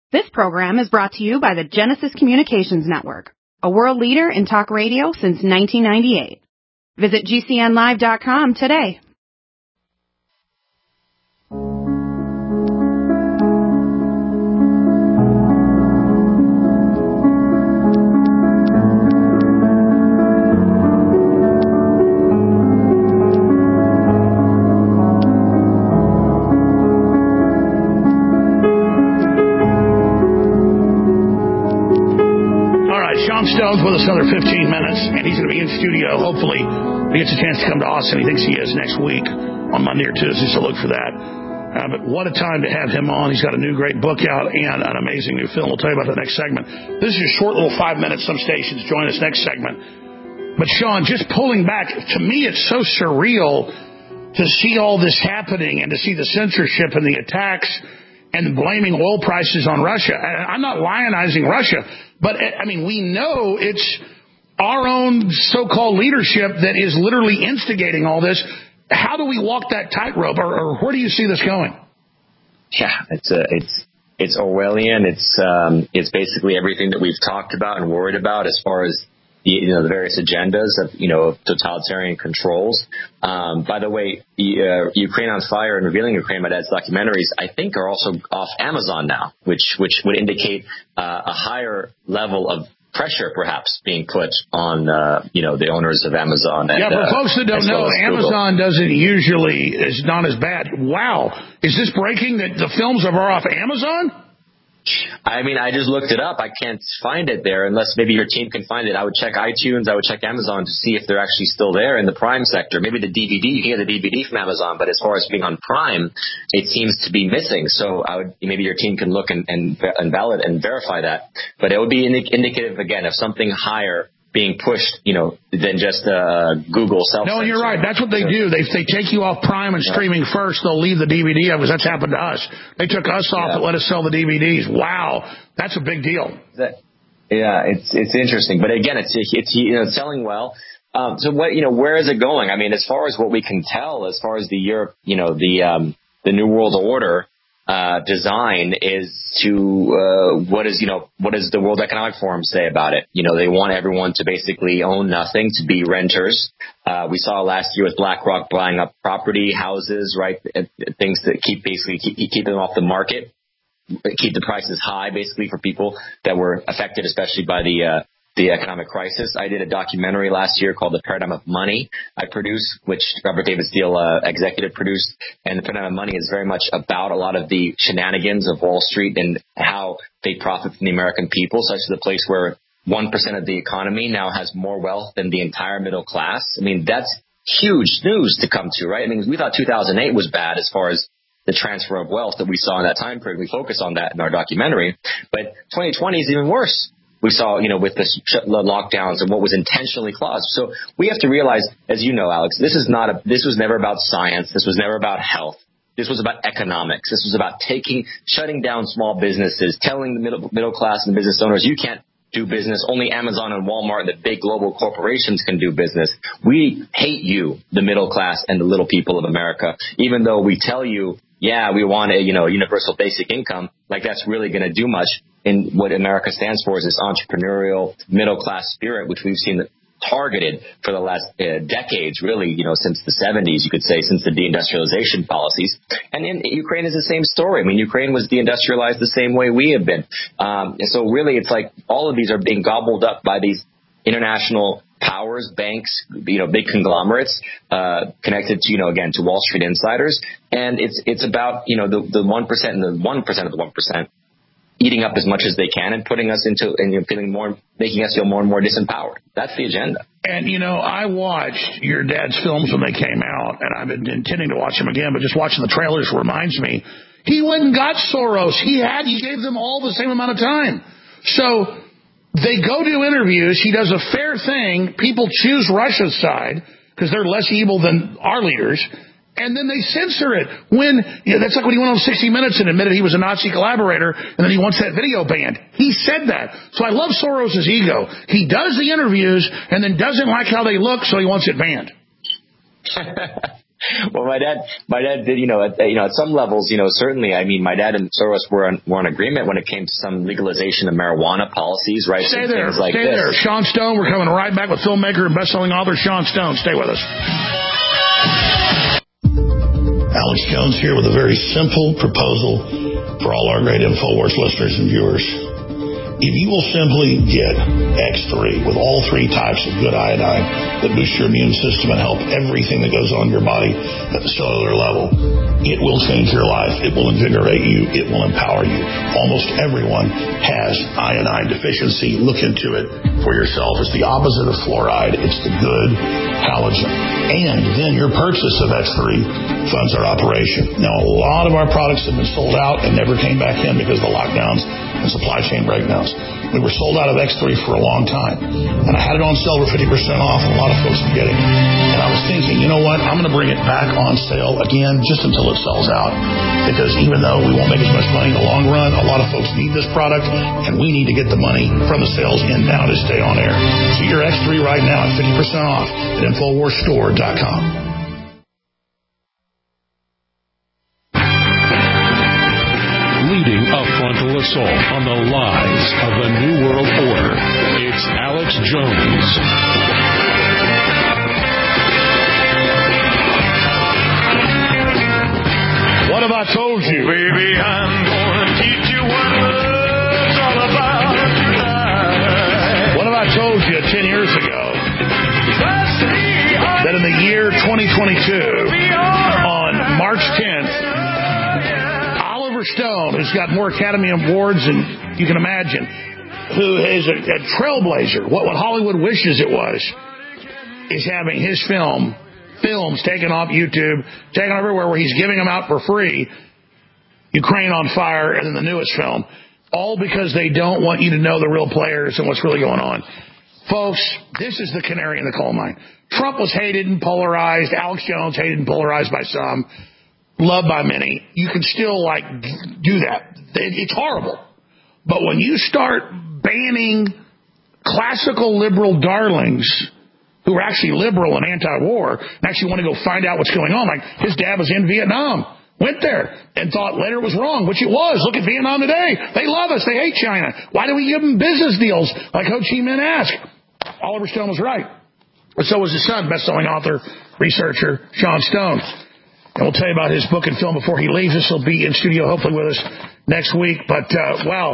This program is brought to you by the Genesis Communications Network, a world leader in talk radio since 1998. Visit GCNlive.com today. Stone's with us another 15 minutes, and he's going to be in studio. Hopefully, he gets a chance to come to Austin. He thinks he is next week on Monday or Tuesday, so look for that. But what a time to have him on. He's got a new great book out and an amazing new film. We'll tell you about the next segment. This is a short little 5 minutes. Some stations join us next segment. But, Sean, just pulling back, to me it's so surreal to see all this happening and to see the censorship and the attacks and blaming oil prices on Russia. I'm not lionizing Russia, but, I mean, we know it's our own so-called leadership that is literally instigating all this. How do we walk that tightrope, or where do you see this going? Yeah, it's Orwellian. It's basically everything that we've talked about and worried about as far as the various agendas of totalitarian controls. By the way, Ukraine on Fire and Revealing Ukraine, my dad's documentaries, I think are also off Amazon now, which would indicate a higher level of pressure perhaps being put on the owners of Amazon. Yeah, for folks that don't know, Amazon is not as bad. Wow, is this breaking that the films are off Amazon? I mean, I just looked it up. I can't find it there unless maybe your team can find it. I would check iTunes. I would check Amazon to see if they're actually still there in the Prime sector. Maybe the DVD, you can get the DVD from Amazon, but as far as being on Prime, it seems to be missing. So maybe your team can look and validate and verify that. But it would be indicative, again, of something higher being pushed, than just Google self-censor. No, you're right. That's what they do. They take you off Prime and streaming first. They'll leave the DVD because that's happened to us. They took us off and let us sell the DVDs. Wow, that's a big deal. It's interesting, but again, it's selling well. So where is it going? I mean, as far as what we can tell, as far as the Europe, the New World Order design is to what does the World Economic Forum say about it? They want everyone to basically own nothing, to be renters. We saw last year with BlackRock buying up property, houses, right? Things that keep them off the market, keep the prices high, basically for people that were affected, especially by the economic crisis. I did a documentary last year called The Paradigm of Money I produced, which Robert David Steele executive produced. And The Paradigm of Money is very much about a lot of the shenanigans of Wall Street and how they profit from the American people, such as the place where 1% of the economy now has more wealth than the entire middle class. I mean, that's huge news to come to, right? I mean, we thought 2008 was bad as far as the transfer of wealth that we saw in that time period. We focus on that in our documentary. But 2020 is even worse. We saw, with the lockdowns and what was intentionally caused. So we have to realize, as you know, Alex, this was never about science. This was never about health. This was about economics. This was about shutting down small businesses, telling the middle class and the business owners, you can't do business. Only Amazon and Walmart and the big global corporations can do business. We hate you, the middle class and the little people of America, even though we tell you, yeah, we want a, universal basic income, like that's really going to do much. And what America stands for is this entrepreneurial middle-class spirit, which we've seen targeted for the last decades, really, since the 70s, you could say, since the deindustrialization policies. And in Ukraine is the same story. I mean, Ukraine was deindustrialized the same way we have been. And so really, it's like all of these are being gobbled up by these international powers, banks, big conglomerates, connected to, again, to Wall Street insiders. And it's about, the 1% and the 1% of the 1%. Eating up as much as they can and putting us making us feel more and more disempowered. That's the agenda. And, I watched your dad's films when they came out, and I've been intending to watch them again, but just watching the trailers reminds me, he went and got Soros. He gave them all the same amount of time. So they go do interviews. He does a fair thing. People choose Russia's side because they're less evil than our leaders. And then they censor it. That's like when he went on 60 Minutes and admitted he was a Nazi collaborator, and then he wants that video banned. He said that. So I love Soros' ego. He does the interviews and then doesn't like how they look, so he wants it banned. Well, my dad did, at some levels, certainly, I mean, my dad and Soros were in agreement when it came to some legalization of marijuana policies, right? Stay there. Sean Stone, we're coming right back with filmmaker and best-selling author Sean Stone. Stay with us. Alex Jones here with a very simple proposal for all our great InfoWars listeners and viewers. If you will simply get X3 with all three types of good iodine that boost your immune system and help everything that goes on in your body at the cellular level, it will change your life. It will invigorate you. It will empower you. Almost everyone has iodine deficiency. Look into it for yourself. It's the opposite of fluoride. It's the good halogen. And then your purchase of X3 funds our operation. Now, a lot of our products have been sold out and never came back in because of the lockdowns and supply chain breakdowns. We were sold out of X3 for a long time. And I had it on sale for 50% off, and a lot of folks were getting it. And I was thinking, you know what? I'm going to bring it back on sale again just until it sells out. Because even though we won't make as much money in the long run, a lot of folks need this product, and we need to get the money from the sales in now to stay on air. So your X3 right now at 50% off at InfoWarsStore.com. Leading a frontal assault on the lies of the New World Order, it's Alex Jones. What have I told you? Baby, I'm gonna teach you what love's all about tonight. What have I told you 10 years ago? That in the year 2022, on March 10th, Stone, who's got more Academy Awards than you can imagine, who is a trailblazer, what Hollywood wishes it was, is having his films taken off YouTube, taken everywhere, where he's giving them out for free. Ukraine on Fire, and then the newest film, all because they don't want you to know the real players and what's really going on. Folks, this is the canary in the coal mine. Trump was hated and polarized. Alex Jones hated and polarized by some, loved by many. You can still do that. It's horrible. But when you start banning classical liberal darlings who are actually liberal and anti-war and actually want to go find out what's going on, like his dad was in Vietnam, went there and thought later it was wrong, which it was. Look at Vietnam today. They love us. They hate China. Why do we give them business deals like Ho Chi Minh asked? Oliver Stone was right. And so was his son, best-selling author, researcher, Sean Stone. And we'll tell you about his book and film before he leaves. This will be in studio, hopefully, with us next week. But, wow.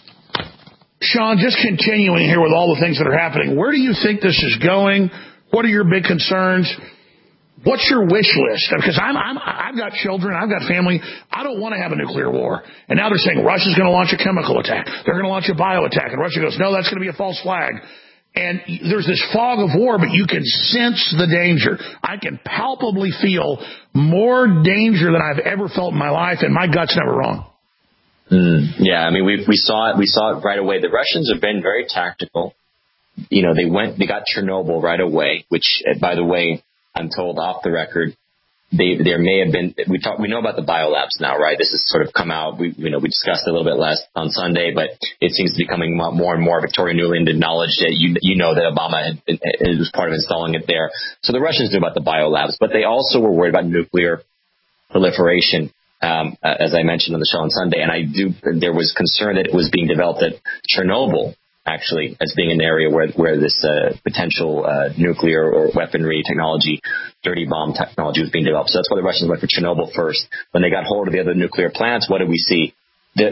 Sean, just continuing here with all the things that are happening, where do you think this is going? What are your big concerns? What's your wish list? Because I've got children, I've got family. I don't want to have a nuclear war. And now they're saying Russia's going to launch a chemical attack. They're going to launch a bio attack. And Russia goes, no, that's going to be a false flag. And there's this fog of war, but you can sense the danger. I can palpably feel more danger than I've ever felt in my life, and my gut's never wrong. Yeah, I mean, we saw it right away. The Russians have been very tactical. They got Chernobyl right away, which, by the way, I'm told off the record, there may have been, we know about the biolabs now, right? This has sort of come out. We discussed it a little bit last on Sunday, but it seems to be becoming more and more. Victoria Nuland acknowledged that you know that Obama it was part of installing it there. So the Russians knew about the biolabs, but they also were worried about nuclear proliferation, as I mentioned on the show on Sunday. And there was concern that it was being developed at Chernobyl, actually, as being an area where this potential nuclear or weaponry technology, dirty bomb technology was being developed. So that's why the Russians went for Chernobyl first. When they got hold of the other nuclear plants, what did we see? They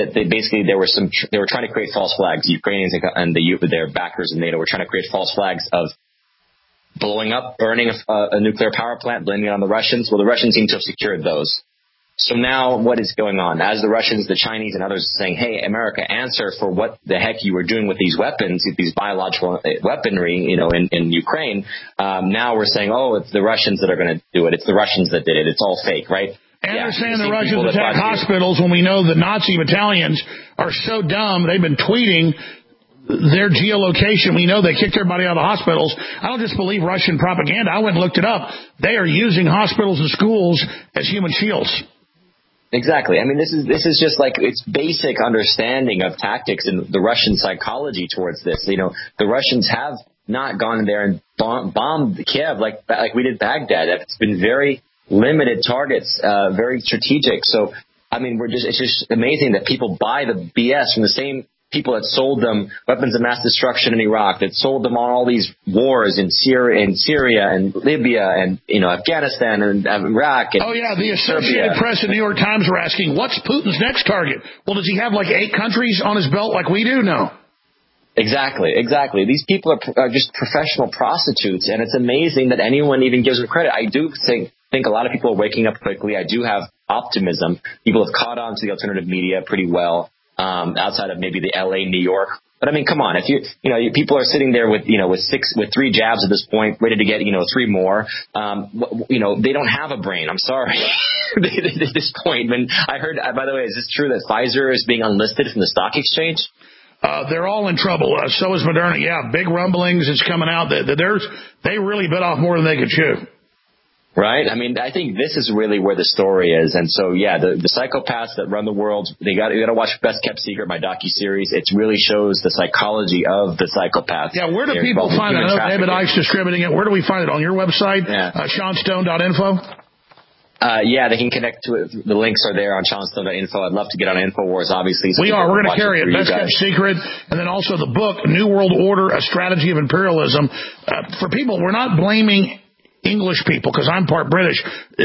were trying to create false flags. The Ukrainians and their backers in NATO were trying to create false flags of blowing up, burning a nuclear power plant, blaming it on the Russians. Well, the Russians seem to have secured those. So now what is going on? As the Russians, the Chinese, and others are saying, hey, America, answer for what the heck you were doing with these weapons, these biological weaponry, in Ukraine. Now we're saying, oh, it's the Russians that are going to do it. It's the Russians that did it. It's all fake, right? And they're saying the Russians attack hospitals when we know the Nazi battalions are so dumb. They've been tweeting their geolocation. We know they kicked everybody out of the hospitals. I don't just believe Russian propaganda. I went and looked it up. They are using hospitals and schools as human shields. Exactly. I mean, this is just like it's basic understanding of tactics and the Russian psychology towards this. The Russians have not gone in there and bombed Kiev like we did Baghdad. It's been very limited targets, very strategic. So, I mean, it's just amazing that people buy the BS from the same people that sold them weapons of mass destruction in Iraq, that sold them on all these wars in Syria and Libya and, Afghanistan and Iraq. And the Associated Press and New York Times were asking, what's Putin's next target? Well, does he have like 8 countries on his belt like we do? No. Exactly. These people are just professional prostitutes, and it's amazing that anyone even gives them credit. I do think a lot of people are waking up quickly. I do have optimism. People have caught on to the alternative media pretty well. Outside of maybe the LA, New York. But I mean, come on, if people are sitting there with 3 jabs at this point, ready to get, 3 more, they don't have a brain. I'm sorry. At this point, when I heard, by the way, is this true that Pfizer is being unlisted from the stock exchange? They're all in trouble. So is Moderna. Yeah, big rumblings. It's coming out that they really bit off more than they could chew. Right? I mean, I think this is really where the story is. And so, the psychopaths that run the world, you got to watch Best Kept Secret, my docu-series. It really shows the psychology of the psychopaths. Yeah, where do people find it? I know David Icke's distributing it. Where do we find it? On your website? Yeah. SeanStone.info? They can connect to it. The links are there on SeanStone.info. I'd love to get on InfoWars, obviously. So we're going to carry it. Best Kept Secret. And then also the book, New World Order, A Strategy of Imperialism. For people, we're not blaming English people, because I'm part British.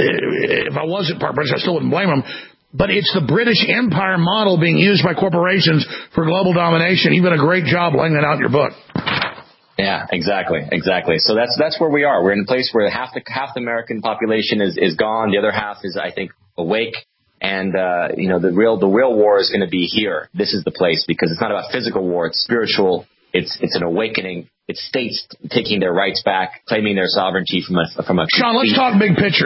If I wasn't part British, I still wouldn't blame them. But it's the British Empire model being used by corporations for global domination. You've done a great job laying that out in your book. Yeah, exactly. So that's where we are. We're in a place where half the American population is gone. The other half is, I think, awake. And the real war is going to be here. This is the place, because it's not about physical war. It's spiritual. It's an awakening. It's states taking their rights back, claiming their sovereignty from a. Sean, let's talk big picture.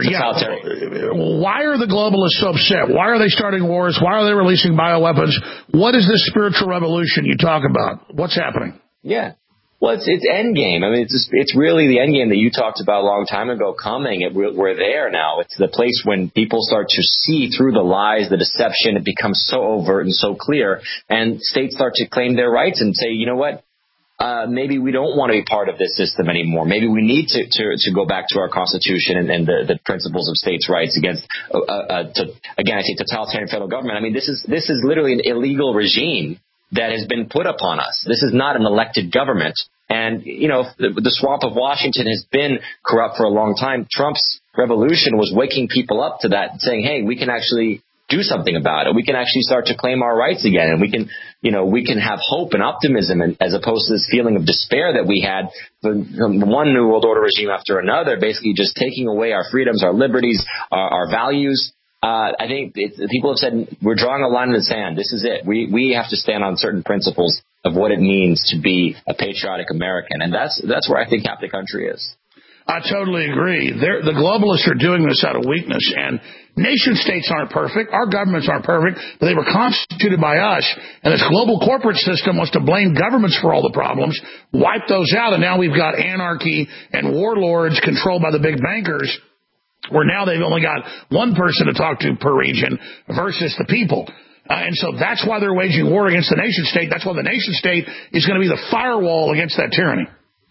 Yeah. Why are the globalists so upset? Why are they starting wars? Why are they releasing bioweapons? What is this spiritual revolution you talk about? What's happening? Yeah. Well, it's endgame. I mean, it's really the endgame that you talked about a long time ago coming. We're there now. It's the place when people start to see through the lies, the deception. It becomes so overt and so clear, and states start to claim their rights and say, you know what? Maybe we don't want to be part of this system anymore. Maybe we need to go back to our Constitution and the principles of states' rights against, again, I say totalitarian federal government. I mean, this is literally an illegal regime that has been put upon us. This is not an elected government. And, the swamp of Washington has been corrupt for a long time. Trump's revolution was waking people up to that, saying, hey, we can actually do something about it. We can actually start to claim our rights again, and we can have hope and optimism, and as opposed to this feeling of despair that we had from one New World Order regime after another, basically just taking away our freedoms, our liberties, our values. I think people have said we're drawing a line in the sand. This is it. We have to stand on certain principles of what it means to be a patriotic American, and that's where I think half the country is. I totally agree. The globalists are doing this out of weakness, and nation states aren't perfect. Our governments aren't perfect, but they were constituted by us, and this global corporate system wants to blame governments for all the problems, wipe those out, and now we've got anarchy and warlords controlled by the big bankers, where now they've only got one person to talk to per region versus the people. And so that's why they're waging war against the nation state. That's why the nation state is going to be the firewall against that tyranny.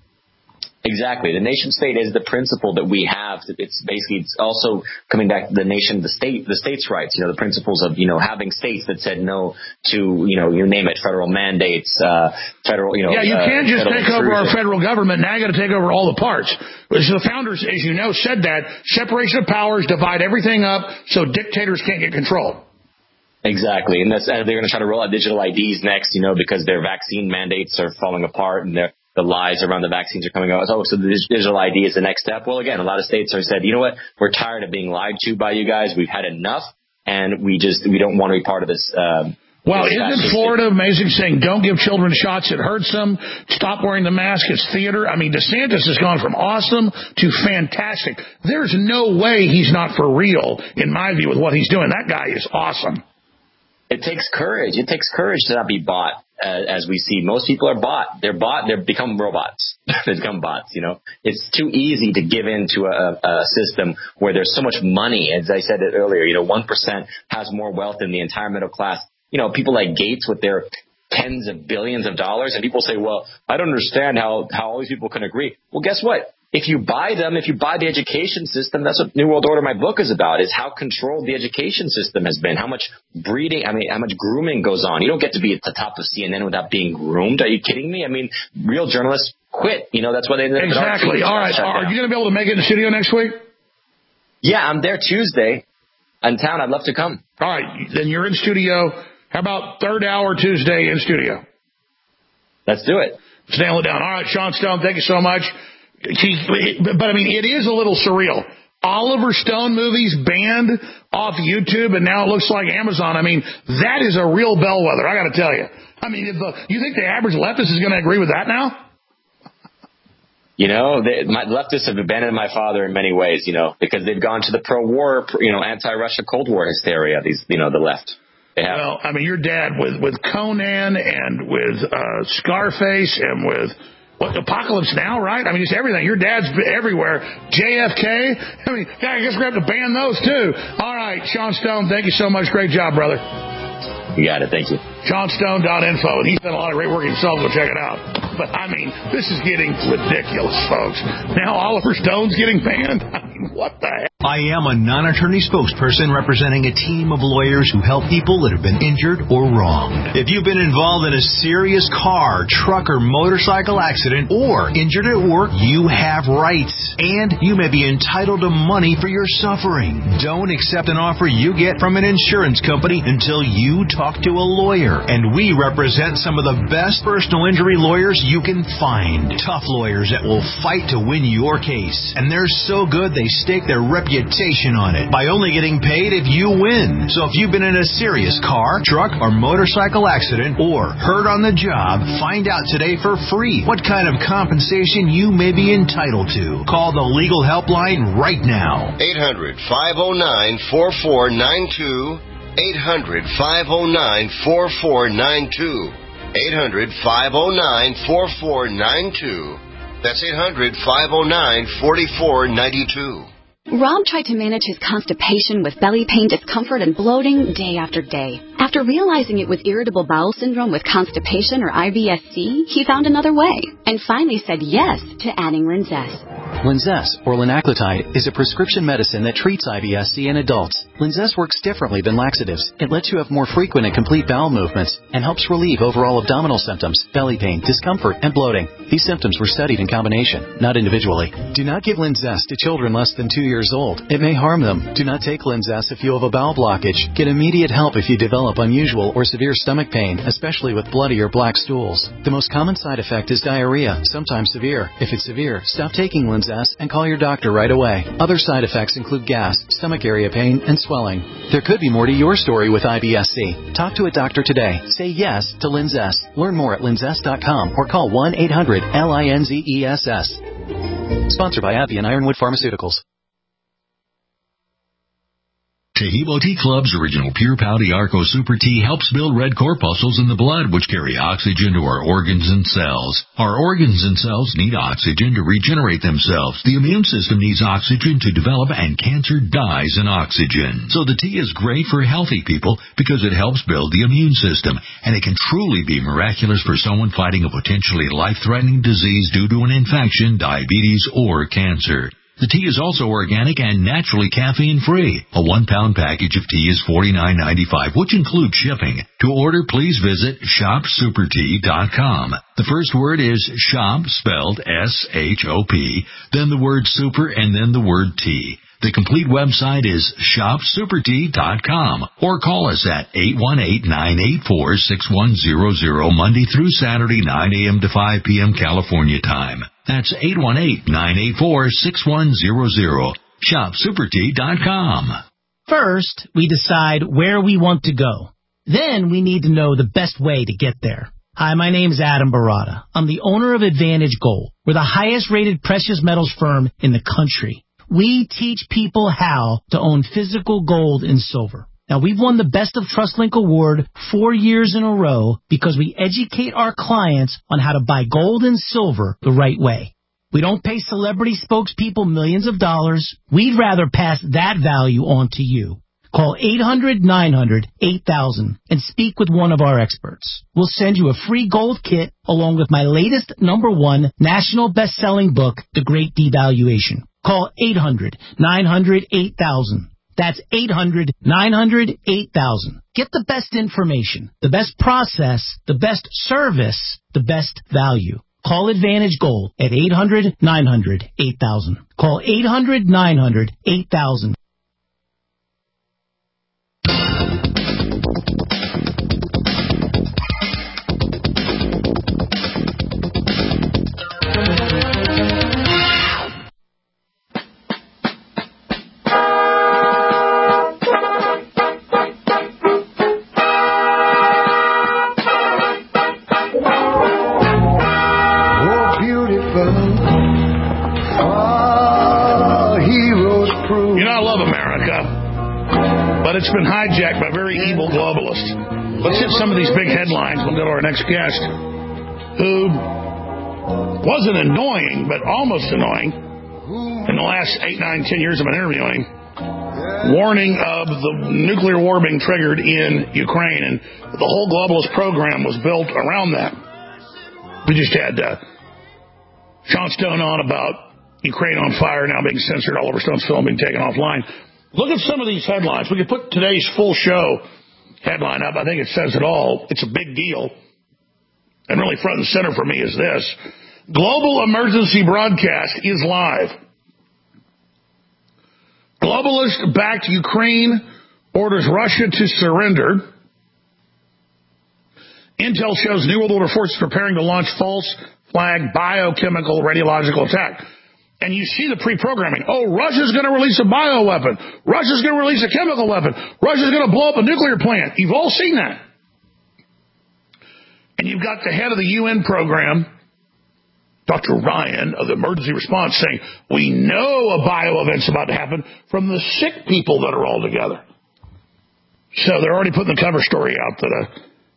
Exactly. The nation state is the principle that we have. It's also coming back to the states' rights, the principles of, having states that said no to, you name it, federal mandates, federal, Yeah, you can't just take over our federal government. Now you got to take over all the parts. So the founders, as you know, said that separation of powers, divide everything up so dictators can't get control. Exactly. And they're going to try to roll out digital IDs next, because their vaccine mandates are falling apart, and the lies around the vaccines are coming out. Oh, so the digital ID is the next step. Well, again, a lot of states have said, you know what? We're tired of being lied to by you guys. We've had enough, and we don't want to be part of this. Well, isn't Florida amazing, saying don't give children shots, it hurts them, stop wearing the mask, it's theater? I mean, DeSantis has gone from awesome to fantastic. There's no way he's not for real, in my view, with what he's doing. That guy is awesome. It takes courage. It takes courage to not be bought, as we see. Most people are bought. They're bought. They become robots. They become bots, It's too easy to give in to a system where there's so much money. As I said earlier, 1% has more wealth than the entire middle class. People like Gates with their tens of billions of dollars. And people say, well, I don't understand how all these people can agree. Well, guess what? If you buy them, if you buy the education system, that's what New World Order, my book, is about, is how controlled the education system has been, how much breeding, how much grooming goes on. You don't get to be at the top of CNN without being groomed. Are you kidding me? I mean, real journalists quit. That's why they... Exactly. All right. Are you going to be able to make it in the studio next week? Yeah, I'm there Tuesday in town. I'd love to come. All right. Then you're in studio. How about third hour Tuesday in studio? Let's do it. Let's nail it down. All right, Sean Stone, thank you so much. But, it is a little surreal. Oliver Stone movies banned off YouTube, and now it looks like Amazon. That is a real bellwether, I got to tell you. You think the average leftist is going to agree with that now? My leftists have abandoned my father in many ways, because they've gone to the pro-war, anti-Russia Cold War hysteria, the left. Well, your dad with Conan and with Scarface and with... Apocalypse Now, right? Just everything. Your dad's everywhere. JFK. I guess we have to ban those too. All right, Sean Stone, thank you so much. Great job, brother. You got it. Thank you. SeanStone.info, and he's done a lot of great work himself. Go check it out. But, this is getting ridiculous, folks. Now Oliver Stone's getting banned? What the heck? I am a non-attorney spokesperson representing a team of lawyers who help people that have been injured or wronged. If you've been involved in a serious car, truck, or motorcycle accident, or injured at work, you have rights, and you may be entitled to money for your suffering. Don't accept an offer you get from an insurance company until you talk to a lawyer. And we represent some of the best personal injury lawyers you can find. Tough lawyers that will fight to win your case. And they're so good they stake their reputation on it by only getting paid if you win. So if you've been in a serious car, truck, or motorcycle accident or hurt on the job, find out today for free what kind of compensation you may be entitled to. Call the legal helpline right now. 800-509-4492. 800-509-4492. 800-509-4492. That's 800-509-4492. Rob tried to manage his constipation with belly pain, discomfort, and bloating day after day. After realizing it was irritable bowel syndrome with constipation or IBS-C, he found another way and finally said yes to adding Linzess. Linzess, or linaclotide, is a prescription medicine that treats IBS-C in adults. Linzess works differently than laxatives. It lets you have more frequent and complete bowel movements and helps relieve overall abdominal symptoms, belly pain, discomfort, and bloating. These symptoms were studied in combination, not individually. Do not give Linzess to children less than 2 years old. It may harm them. Do not take Linzess if you have a bowel blockage. Get immediate help if you develop unusual or severe stomach pain, especially with bloody or black stools. The most common side effect is diarrhea, sometimes severe. If it's severe, stop taking Linzess and call your doctor right away. Other side effects include gas, stomach area pain, and swelling. There could be more to your story with IBS-C. Talk to a doctor today. Say yes to Linzess. Learn more at linzess.com or call 1-800-LINZESS. Sponsored by AbbVie and Ironwood Pharmaceuticals. Taheebo Tea Club's original Pure Pau Arco Super Tea helps build red corpuscles in the blood, which carry oxygen to our organs and cells. Our organs and cells need oxygen to regenerate themselves. The immune system needs oxygen to develop, and cancer dies in oxygen. So the tea is great for healthy people because it helps build the immune system, and it can truly be miraculous for someone fighting a potentially life-threatening disease due to an infection, diabetes, or cancer. The tea is also organic and naturally caffeine-free. A 1-pound package of tea is $49.95, which includes shipping. To order, please visit shopsupertea.com. The first word is shop, spelled S-H-O-P, then the word super, and then the word tea. The complete website is shopsupertea.com, or call us at 818-984-6100 Monday through Saturday, 9 a.m. to 5 p.m. California time. That's 818-984-6100. shopsupertea.com. First, we decide where we want to go. Then we need to know the best way to get there. Hi, my name is Adam Barada. I'm the owner of Advantage Gold. We're the highest rated precious metals firm in the country. We teach people how to own physical gold and silver. Now, we've won the Best of TrustLink Award 4 years in a row because we educate our clients on how to buy gold and silver the right way. We don't pay celebrity spokespeople millions of dollars. We'd rather pass that value on to you. Call 800-900-8000 and speak with one of our experts. We'll send you a free gold kit along with my latest #1 national best-selling book, The Great Devaluation. Call 800-900-8000. That's 800-900-8000. Get the best information, the best process, the best service, the best value. Call Advantage Gold at 800-900-8000. Call 800-900-8000. It's been hijacked by very evil globalists. Let's hit some of these big headlines. We'll go to our next guest, who wasn't annoying, but almost annoying in the last 8, 9, 10 years I've been interviewing, warning of the nuclear war being triggered in Ukraine, and the whole globalist program was built around that. We just had Sean Stone on about Ukraine on fire now being censored, Oliver Stone's film being taken offline. Look at some of these headlines. We could put today's full show headline up. I think it says it all. It's a big deal. And really front and center for me is this. Global emergency broadcast is live. Globalist-backed Ukraine orders Russia to surrender. Intel shows New World Order forces preparing to launch false flag biochemical radiological attack. And you see the pre-programming. Oh, Russia's going to release a bioweapon. Russia's going to release a chemical weapon. Russia's going to blow up a nuclear plant. You've all seen that. And you've got the head of the UN program, Dr. Ryan of the emergency response, saying, we know a bio-event's about to happen from the sick people that are all together. So they're already putting the cover story out that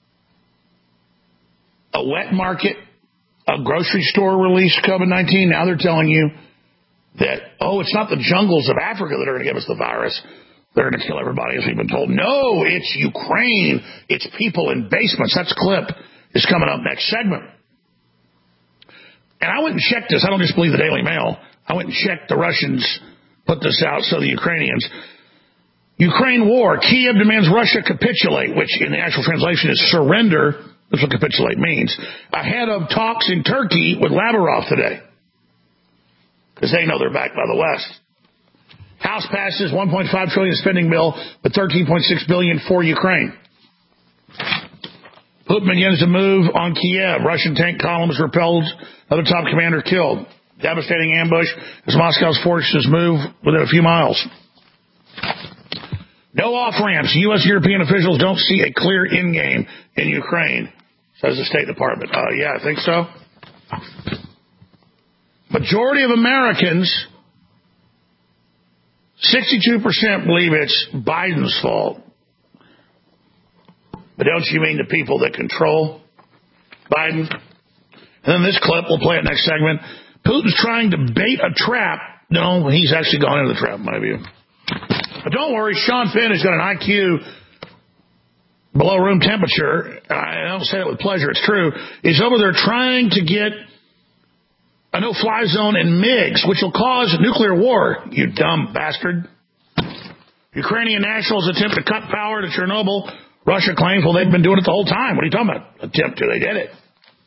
a wet market, a grocery store release COVID-19. Now they're telling you that, oh, it's not the jungles of Africa that are going to give us the virus. They're going to kill everybody, as we've been told. No, it's Ukraine. It's people in basements. That clip is coming up next segment. And I went and checked this. I don't just believe the Daily Mail. I went and checked the Russians put this out, so the Ukrainians. Ukraine war. Kiev demands Russia capitulate, which in the actual translation is surrender. That's what capitulate means. Ahead of talks in Turkey with Lavrov today. Because they know they're backed by the West. House passes $1.5 trillion spending bill, but $13.6 billion for Ukraine. Putin begins to move on Kiev. Russian tank columns repelled. Other top commander killed. Devastating ambush as Moscow's forces move within a few miles. No off-ramps. U.S. European officials don't see a clear end game in Ukraine, says the State Department. Yeah, I think so. Majority of Americans, 62% believe it's Biden's fault. But don't you mean the people that control Biden? And then this clip, we'll play it next segment. Putin's trying to bait a trap. No, he's actually gone into the trap, in my view. But don't worry, Sean Finn has got an IQ below room temperature. I don't say it with pleasure, it's true. He's over there trying to get a no-fly zone in MiGs, which will cause a nuclear war, you dumb bastard. Ukrainian nationals attempt to cut power to Chernobyl. Russia claims, well, they've been doing it the whole time. What are you talking about? Attempt to, they did it.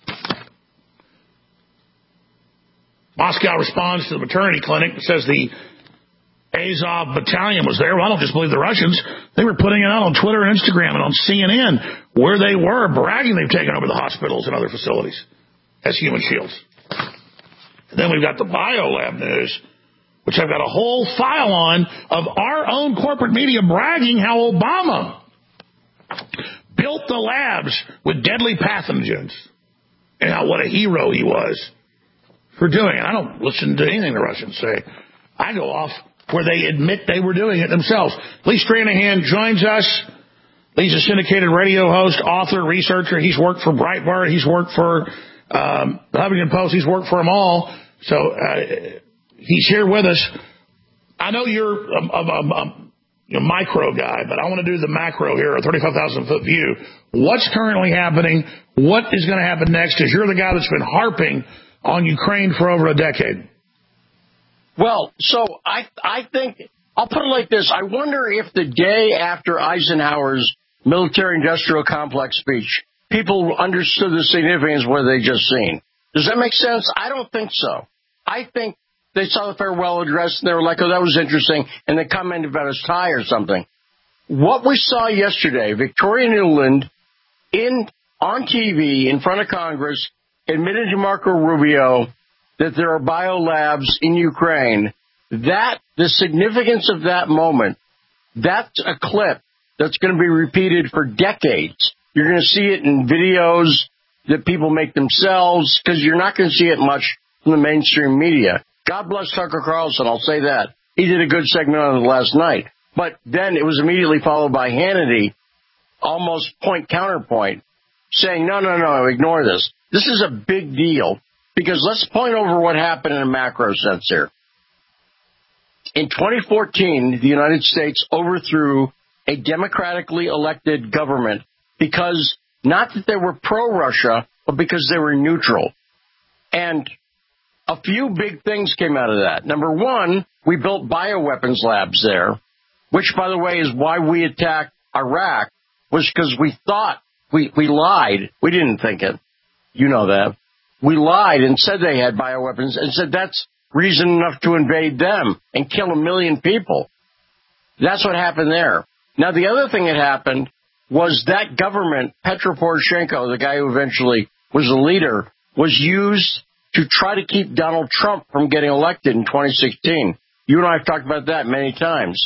Moscow responds to the maternity clinic that says the Azov battalion was there. Well, I don't just believe the Russians. They were putting it out on Twitter and Instagram and on CNN where they were bragging they've taken over the hospitals and other facilities as human shields. And then we've got the biolab news, which I've got a whole file on of our own corporate media bragging how Obama built the labs with deadly pathogens and how what a hero he was for doing it. I don't listen to anything the Russians say. I go off where they admit they were doing it themselves. Lee Stranahan joins us. Lee's a syndicated radio host, author, researcher. He's worked for Breitbart. He's worked for the Huffington Post. He's worked for them all. So he's here with us. I know you're micro guy, but I want to do the macro here, a 35,000-foot view. What's currently happening? What is going to happen next? Because you're the guy that's been harping on Ukraine for over a decade. Well, so I think, I'll put it like this. I wonder if the day after Eisenhower's military-industrial complex speech, people understood the significance of what they just seen. Does that make sense? I don't think so. I think they saw the farewell address and they were like, oh, that was interesting, and they commented about his tie or something. What we saw yesterday, Victoria Nuland on TV in front of Congress admitted to Marco Rubio that there are biolabs in Ukraine, that the significance of that moment, that's a clip that's going to be repeated for decades. You're going to see it in videos that people make themselves because you're not going to see it much from the mainstream media. God bless Tucker Carlson, I'll say that. He did a good segment on it last night. But then it was immediately followed by Hannity, almost point-counterpoint, saying, no, ignore this. This is a big deal because let's point over what happened in a macro sense here. In 2014, the United States overthrew a democratically elected government because not that they were pro-Russia, but because they were neutral. And a few big things came out of that. Number one, we built bioweapons labs there, which, by the way, is why we attacked Iraq, was because we thought, we lied. We didn't think it. You know that. We lied and said they had bioweapons and said that's reason enough to invade them and kill 1 million people. That's what happened there. Now, the other thing that happened was that government, Petro Poroshenko, the guy who eventually was the leader, was used to try to keep Donald Trump from getting elected in 2016. You and I have talked about that many times.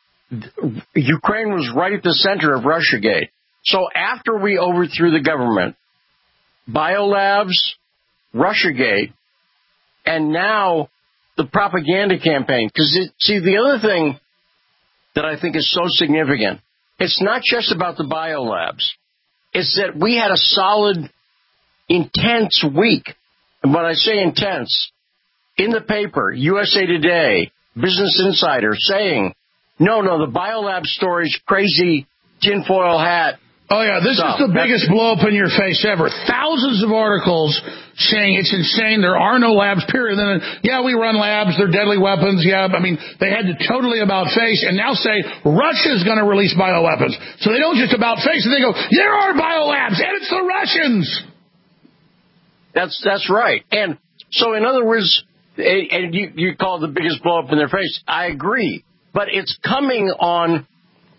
Ukraine was right at the center of Russiagate. So after we overthrew the government, biolabs, Russiagate, and now the propaganda campaign. Because, see, the other thing that I think is so significant, it's not just about the biolabs. It's that we had a solid, intense week. And when I say intense, in the paper, USA Today, Business Insider, saying, no, the biolab story's crazy tinfoil hat. Oh, yeah, this is the biggest blow-up in your face ever. Thousands of articles saying it's insane, there are no labs, period. Then, yeah, we run labs, they're deadly weapons, yeah. I mean, they had to totally about-face and now say Russia's going to release bioweapons. So they don't just about-face it, they go, there are biolabs, and it's the Russians. That's right. And so, in other words, and you call it the biggest blow-up in their face. I agree. But it's coming on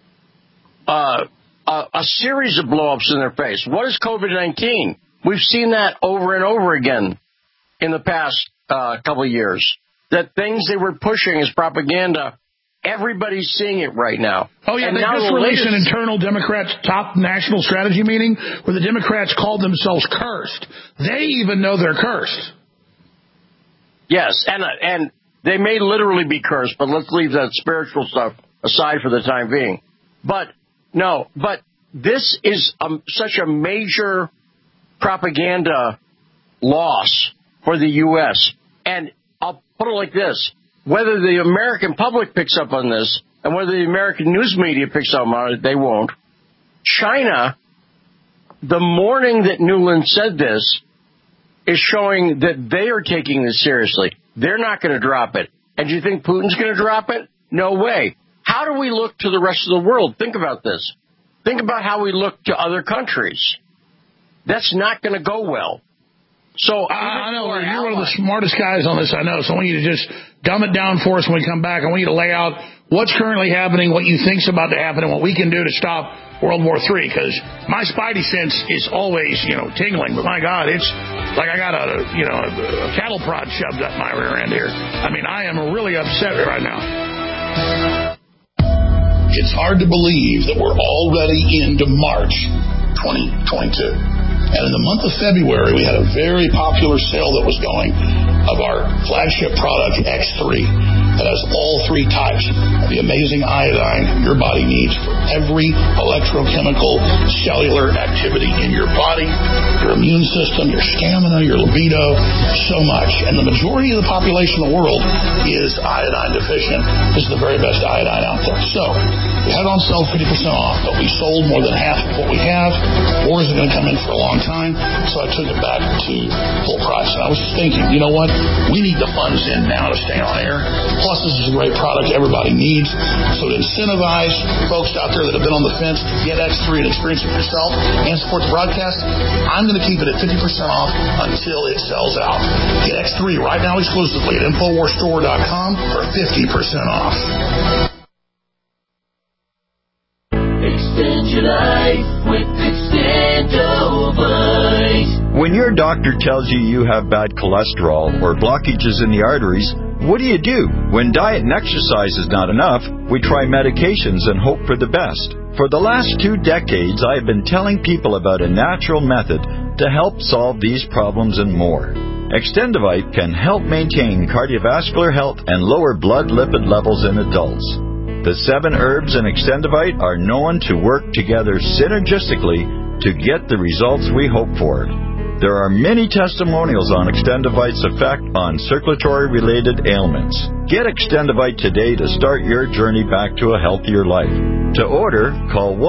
a series of blow-ups in their face. What is COVID-19? We've seen that over and over again in the past couple of years, that things they were pushing as propaganda, everybody's seeing it right now. Oh, yeah, they just released an internal Democrats' top national strategy meeting where the Democrats called themselves cursed. They even know they're cursed. Yes, and they may literally be cursed, but let's leave that spiritual stuff aside for the time being. But this is such a major propaganda loss for the U.S. And I'll put it like this. Whether the American public picks up on this and whether the American news media picks up on it, they won't. China, the morning that Nuland said this, is showing that they are taking this seriously. They're not going to drop it. And do you think Putin's going to drop it? No way. How do we look to the rest of the world? Think about this. Think about how we look to other countries. That's not going to go well. So I know you're one of the smartest guys on this, I know. So I want you to just dumb it down for us when we come back. I want you to lay out what's currently happening, what you think's about to happen, and what we can do to stop World War III. Because my spidey sense is always, tingling. But my God, it's like I got a cattle prod shoved up my rear end here. I mean, I am really upset right now. It's hard to believe that we're already into March 2022. And in the month of February, we had a very popular sale that was going of our flagship product, X3, that has all three types of the amazing iodine your body needs for every electrochemical cellular activity in your body, your immune system, your stamina, your libido, so much. And the majority of the population of the world is iodine deficient. This is the very best iodine out there. So We had it on sale 50% off, but we sold more than half of what we have. More isn't going to come in for a long time, so I took it back to full price. And I was just thinking, you know what? We need the funds in now to stay on air. Plus, this is a great product everybody needs. So to incentivize folks out there that have been on the fence to get X3 and experience it for yourself and support the broadcast, I'm going to keep it at 50% off until it sells out. Get X3 right now exclusively at InfoWarsStore.com for 50% off. Extend your life with Extendovite. When your doctor tells you have bad cholesterol or blockages in the arteries, what do? When diet and exercise is not enough, we try medications and hope for the best. For the last 2 decades, I have been telling people about a natural method to help solve these problems and more. Extendovite can help maintain cardiovascular health and lower blood lipid levels in adults. The 7 herbs in Extendovite are known to work together synergistically to get the results we hope for. There are many testimonials on Extendovite's effect on circulatory-related ailments. Get Extendovite today to start your journey back to a healthier life. To order, call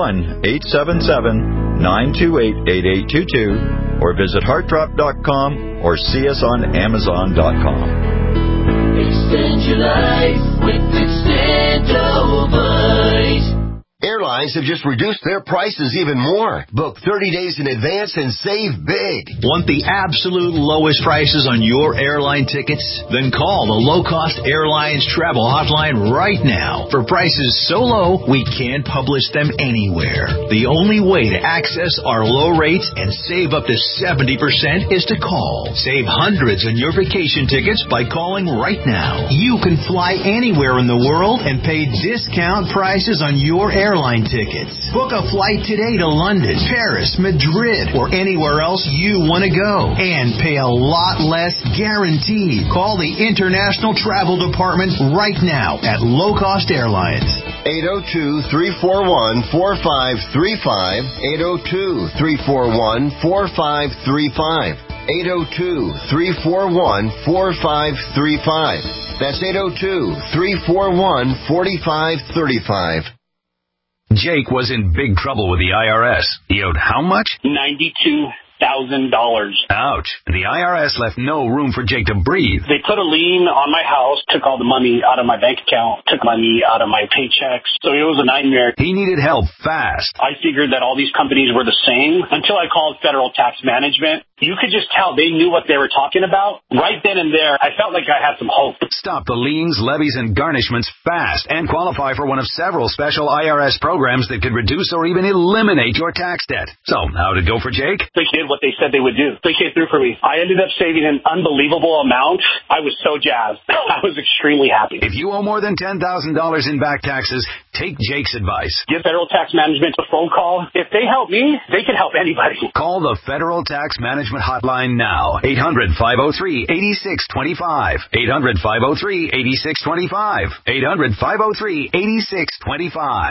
1-877-928-8822 or visit heartdrop.com or see us on amazon.com. Extend your life with Extendovite. Airlines have just reduced their prices even more. Book 30 days in advance and save big. Want the absolute lowest prices on your airline tickets? Then call the Low Cost Airlines Travel Hotline right now. For prices so low, we can't publish them anywhere. The only way to access our low rates and save up to 70% is to call. Save hundreds on your vacation tickets by calling right now. You can fly anywhere in the world and pay discount prices on your airline tickets. Book a flight today to London, Paris, Madrid, or anywhere else you want to go. And pay a lot less guaranteed. Call the International Travel Department right now at Low Cost Airlines. 802-341-4535. 802-341-4535. 802-341-4535. That's 802-341-4535. Jake was in big trouble with the IRS. He owed how much? $92,000. Ouch. The IRS left no room for Jake to breathe. They put a lien on my house, took all the money out of my bank account, took money out of my paychecks. So it was a nightmare. He needed help fast. I figured that all these companies were the same until I called Federal Tax Management. You could just tell they knew what they were talking about. Right then and there, I felt like I had some hope. Stop the liens, levies, and garnishments fast and qualify for one of several special IRS programs that could reduce or even eliminate your tax debt. So, how did it go for Jake? They did what they said they would do. They came through for me. I ended up saving an unbelievable amount. I was so jazzed. I was extremely happy. If you owe more than $10,000 in back taxes, take Jake's advice. Give Federal Tax Management a phone call. If they help me, they can help anybody. Call the Federal Tax Management Hotline now. 800-503-8625. 800-503-8625. 800-503-8625.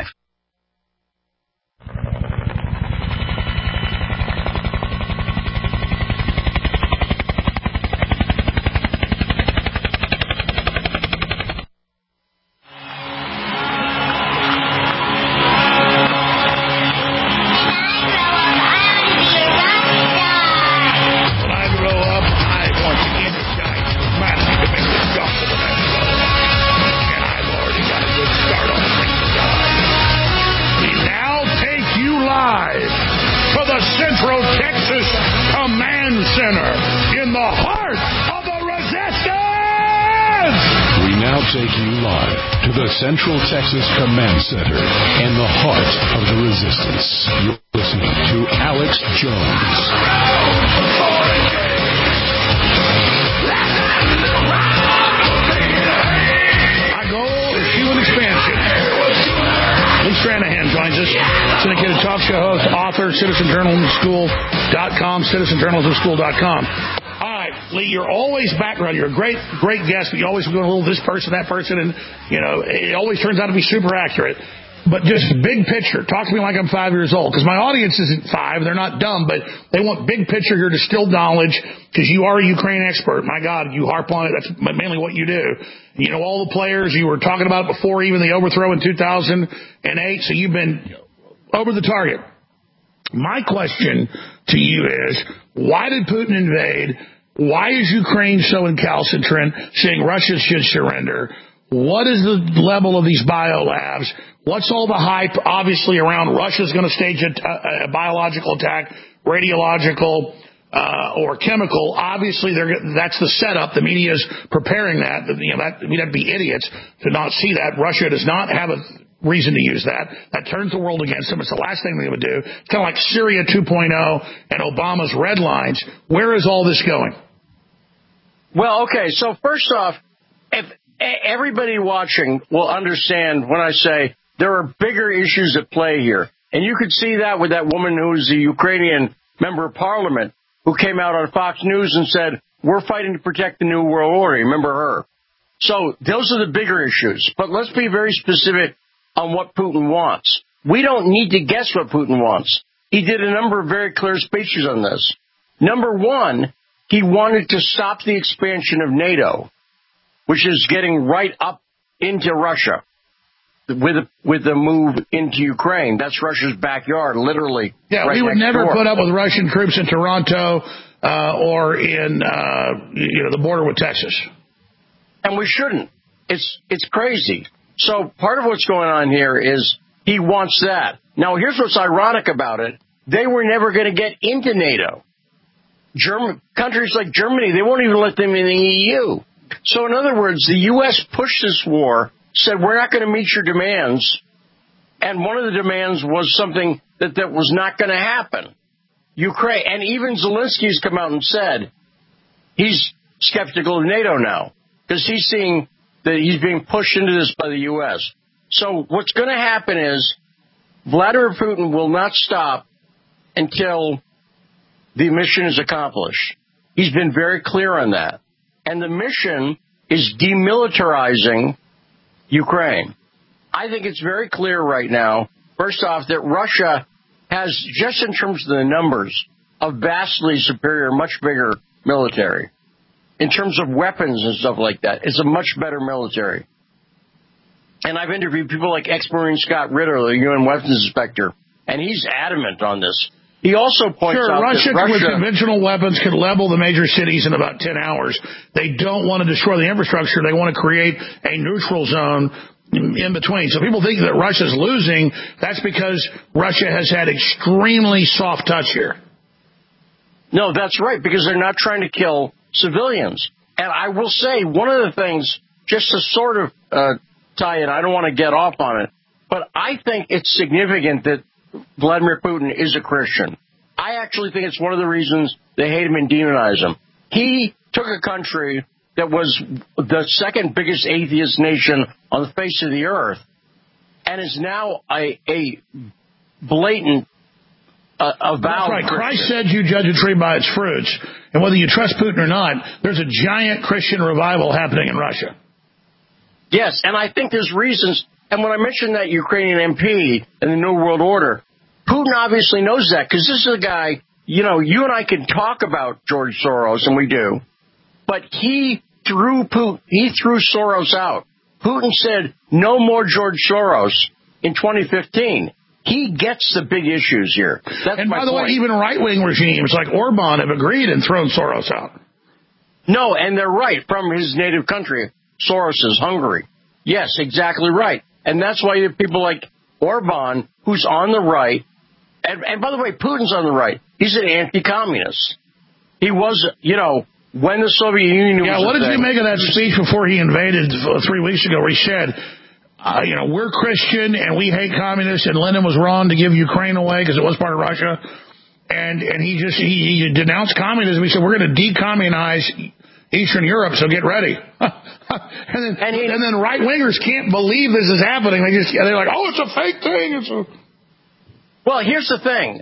Central Texas Command Center in the heart of the resistance. We now take you live to the Central Texas Command Center in the heart of the resistance. You're listening to Alex Jones. My goal is human expansion. Lee Stranahan joins us, syndicated talk show host, author, CitizenJournalismSchool.com, CitizenJournalismSchool.com. All right, Lee, you're always background. You're a great guest, but you always go a little this person, that person, and, you know, it always turns out to be super accurate. But just big picture. Talk to me like I'm 5 years old, because my audience isn't 5. They're not dumb, but they want big picture, your distilled knowledge, because you are a Ukraine expert. My God, you harp on it. That's mainly what you do. You know all the players. You were talking about before even the overthrow in 2008, so you've been over the target. My question to you is, why did Putin invade? Why is Ukraine so incalcitrant, saying Russia should surrender? What is the level of these biolabs? What's all the hype, obviously, around Russia's going to stage a biological attack, radiological or chemical? Obviously, that's the setup. The media is preparing that. We'd have to be idiots to not see that. Russia does not have a reason to use that. That turns the world against them. It's the last thing they would do. It's kind of like Syria 2.0 and Obama's red lines. Where is all this going? Well, okay, so first off, if everybody watching will understand when I say there are bigger issues at play here. And you could see that with that woman who's a Ukrainian member of parliament who came out on Fox News and said, we're fighting to protect the New World Order. Remember her? So those are the bigger issues. But let's be very specific on what Putin wants. We don't need to guess what Putin wants. He did a number of very clear speeches on this. Number one, he wanted to stop the expansion of NATO, which is getting right up into Russia with the move into Ukraine. That's Russia's backyard, literally. Yeah, right we would never door. put up with Russian troops in Toronto or in the border with Texas. And we shouldn't. It's crazy. So part of what's going on here is he wants that. Now, here's what's ironic about it. They were never going to get into NATO. Countries like Germany, they won't even let them in the EU. So in other words, the U.S. pushed this war, said we're not going to meet your demands, and one of the demands was something that was not going to happen. Ukraine, and even Zelensky's come out and said he's skeptical of NATO now because he's seeing that he's being pushed into this by the U.S. So what's going to happen is Vladimir Putin will not stop until the mission is accomplished. He's been very clear on that. And the mission is demilitarizing Ukraine. I think it's very clear right now, first off, that Russia has, just in terms of the numbers, a vastly superior, much bigger military. In terms of weapons and stuff like that, it's a much better military. And I've interviewed people like ex-Marine Scott Ritter, the UN weapons inspector, and he's adamant on this. He also points out Russia that with conventional weapons could level the major cities in about 10 hours. They don't want to destroy the infrastructure. They want to create a neutral zone in between. So people think that Russia's losing. That's because Russia has had extremely soft touch here. No, that's right, because they're not trying to kill civilians. And I will say, one of the things, just to sort of tie in, I don't want to get off on it, but I think it's significant that Vladimir Putin is a Christian. I actually think it's one of the reasons they hate him and demonize him. He took a country that was the second biggest atheist nation on the face of the earth and is now a blatant avowed That's right. Christian. Christ said you judge a tree by its fruits. And whether you trust Putin or not, there's a giant Christian revival happening in Russia. Yes, and I think there's reasons. And when I mentioned that Ukrainian MP and the New World Order, Putin obviously knows that because this is a guy, you and I can talk about George Soros, and we do, but he threw Soros out. Putin said no more George Soros in 2015. He gets the big issues here. That's and my by the point. way, even right-wing regimes like Orban have agreed and thrown Soros out. No, and they're right. From his native country, Soros is Hungary. Yes, exactly right. And that's why you have people like Orban, who's on the right. And by the way, Putin's on the right. He's an anti-communist. He was, when the Soviet Union was what did you make of that speech before he invaded 3 weeks ago where he said, we're Christian and we hate communists and Lenin was wrong to give Ukraine away because it was part of Russia. And he denounced communism. He said, we're going to decommunize Eastern Europe, so get ready. and then right-wingers can't believe this is happening. They're like, oh, it's a fake thing. Well, here's the thing.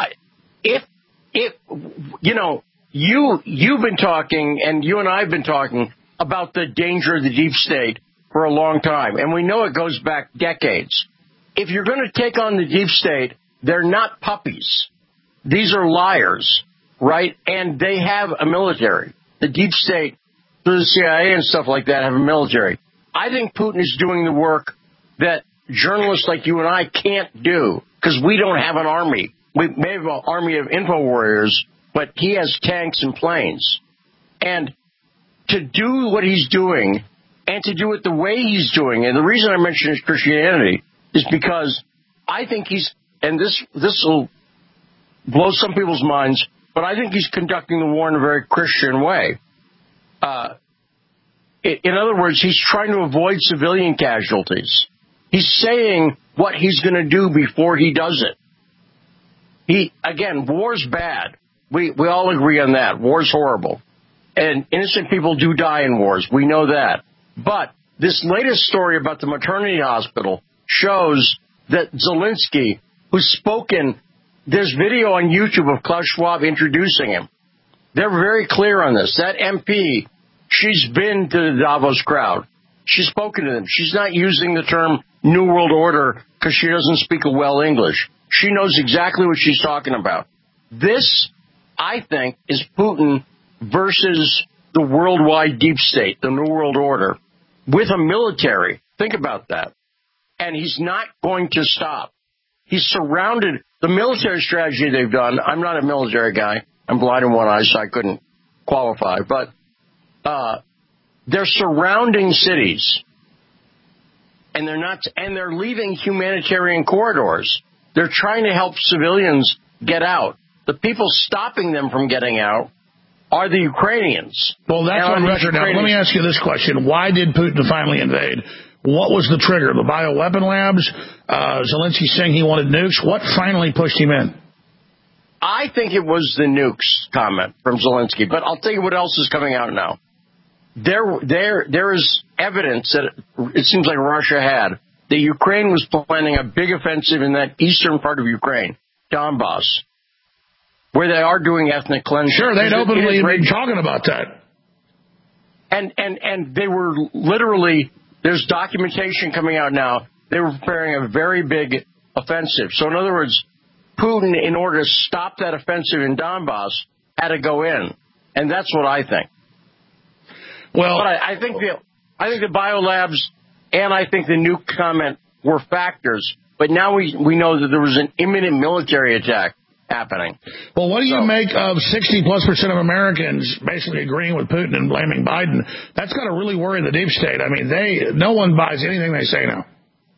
You've been talking, and you and I have been talking about the danger of the deep state for a long time, and we know it goes back decades. if you're going to take on the deep state, they're not puppies. These are liars, right? And they have a military. The deep state, through the CIA and stuff like that, have a military. I think Putin is doing the work that journalists like you and I can't do because we don't have an army. We may have an army of info warriors, but he has tanks and planes. And to do what he's doing and to do it the way he's doing, and the reason I mention his Christianity is because I think he's, and this will blow some people's minds, but I think he's conducting the war in a very Christian way. In other words, he's trying to avoid civilian casualties. He's saying what he's going to do before he does it. Again, war's bad. We all agree on that. War's horrible. And innocent people do die in wars. We know that. But this latest story about the maternity hospital shows that Zelensky, who's spoken, there's video on YouTube of Klaus Schwab introducing him. They're very clear on this. That MP, she's been to the Davos crowd. She's spoken to them. She's not using the term New World Order because she doesn't speak well English. She knows exactly what she's talking about. This, I think, is Putin versus the worldwide deep state, the New World Order, with a military. Think about that. And he's not going to stop. He's surrounded. The military strategy they've done, I'm not a military guy. I'm blind in one eye, so I couldn't qualify. But they're surrounding cities. And they're leaving humanitarian corridors. They're trying to help civilians get out. The people stopping them from getting out are the Ukrainians. Well, that's on record. Now, let me ask you this question. Why did Putin finally invade? What was the trigger? The bioweapon labs? Zelensky saying he wanted nukes? What finally pushed him in? I think it was the nukes comment from Zelensky, but I'll tell you what else is coming out now. There is evidence that it seems like Russia had that Ukraine was planning a big offensive in that eastern part of Ukraine, Donbass, where they are doing ethnic cleansing. Sure, they'd openly been talking about that. And they were literally, there's documentation coming out now, they were preparing a very big offensive. So in other words, Putin, in order to stop that offensive in Donbass, had to go in. And that's what I think. Well, but I think the biolabs and I think the nuke comment were factors. But now we know that there was an imminent military attack happening. Well, what do you make of 60+% of Americans basically agreeing with Putin and blaming Biden? That's got to really worry the deep state. I mean, no one buys anything they say now.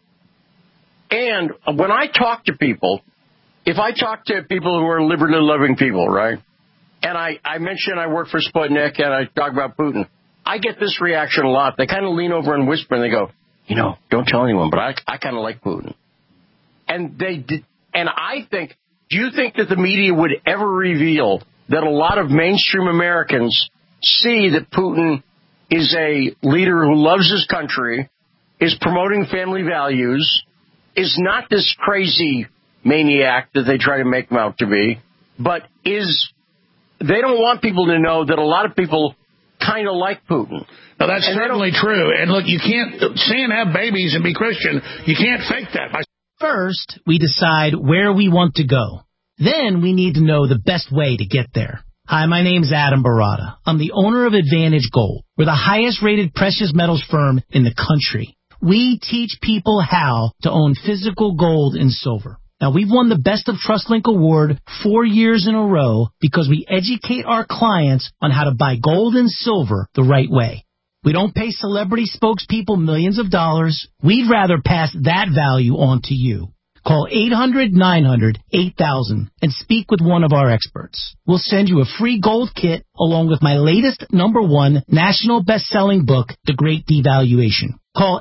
And when I talk to people, if I talk to people who are liberty-loving people, right, and I mention I work for Sputnik and I talk about Putin, I get this reaction a lot. They kind of lean over and whisper and they go, don't tell anyone, but I kind of like Putin. And I think, do you think that the media would ever reveal that a lot of mainstream Americans see that Putin is a leader who loves his country, is promoting family values, is not this crazy maniac that they try to make him out to be, but they don't want people to know that a lot of people kind of like Putin. Now, that's certainly true. And look, you can't say and have babies and be Christian. You can't fake that. First, we decide where we want to go. Then we need to know the best way to get there. Hi, my name's Adam Barada. I'm the owner of Advantage Gold. We're the highest rated precious metals firm in the country. We teach people how to own physical gold and silver. Now, we've won the Best of TrustLink Award 4 years in a row because we educate our clients on how to buy gold and silver the right way. We don't pay celebrity spokespeople millions of dollars. We'd rather pass that value on to you. Call 800-900-8000 and speak with one of our experts. We'll send you a free gold kit along with my latest #1 national best-selling book, The Great Devaluation. Call